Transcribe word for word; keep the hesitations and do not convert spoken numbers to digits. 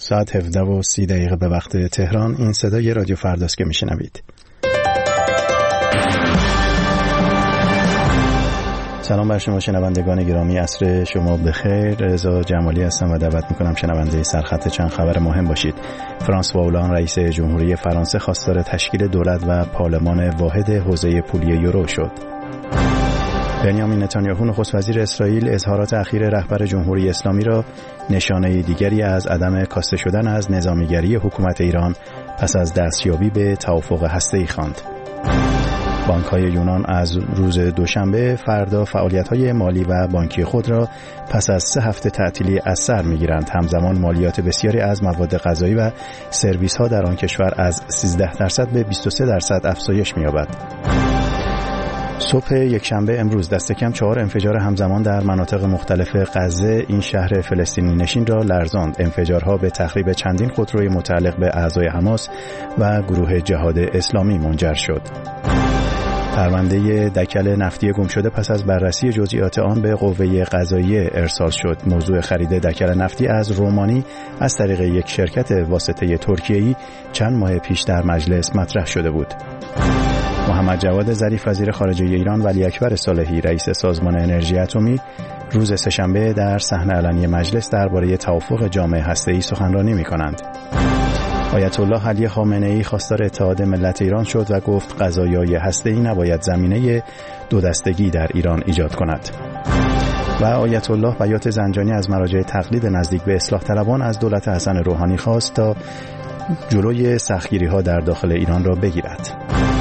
ساعت هفده و سی دقیقه به وقت تهران. این صدای رادیو فرداست که میشنوید. سلام بر شما شنوندگان گرامی، عصر شما بخیر. رضا جمالی هستم و دعوت میکنم شنونده سرخط چند خبر مهم باشید. فرانسوا هولان رئیس جمهوری فرانسه خواستار تشکیل دولت و پارلمان واحد حوزه پولی یورو شد. بنیامین نتانیاهو نخست وزیر اسرائیل اظهارات اخیر رهبر جمهوری اسلامی را نشانه دیگری از عدم کاسته شدن از نظامیگری حکومت ایران پس از دستیابی به توافق هسته‌ای خواند. بانک‌های یونان از روز دوشنبه فردا فعالیت‌های مالی و بانکی خود را پس از سه هفته تعطیلی از سر می‌گیرند. همزمان مالیات بسیاری از مواد غذایی و سرویس‌ها در آن کشور از سیزده درصد به بیست و سه درصد افزایش می‌یابد. صبح یکشنبه امروز دست کم چهار انفجار همزمان در مناطق مختلف غزه این شهر فلسطینی نشین را لرزاند. انفجارها به تخریب چندین خودروی متعلق به اعضای حماس و گروه جهاد اسلامی منجر شد. پرونده دکل نفتی گم شده پس از بررسی جزئیات آن به قوه قضاییه ارسال شد. موضوع خرید دکل نفتی از رومانی از طریق یک شرکت واسطه ترکیه‌ای چند ماه پیش در مجلس مطرح شده بود. محمد جواد ظریف وزیر خارجه ایران، ولی اکبر صالحی رئیس سازمان انرژی اتمی روز سه‌شنبه در صحن علنی مجلس درباره توافق جامع هسته‌ای سخنرانی می‌کنند. آیت الله علی خامنه‌ای خواستار اتحاد ملت ایران شد و گفت قضایای هسته‌ای نباید زمینه دو دستگی در ایران ایجاد کند. و آیت الله بیات زنجانی از مراجع تقلید نزدیک به اصلاح طلبان از دولت حسن روحانی خواست تا جلوی سختگیری‌ها در داخل ایران را بگیرد.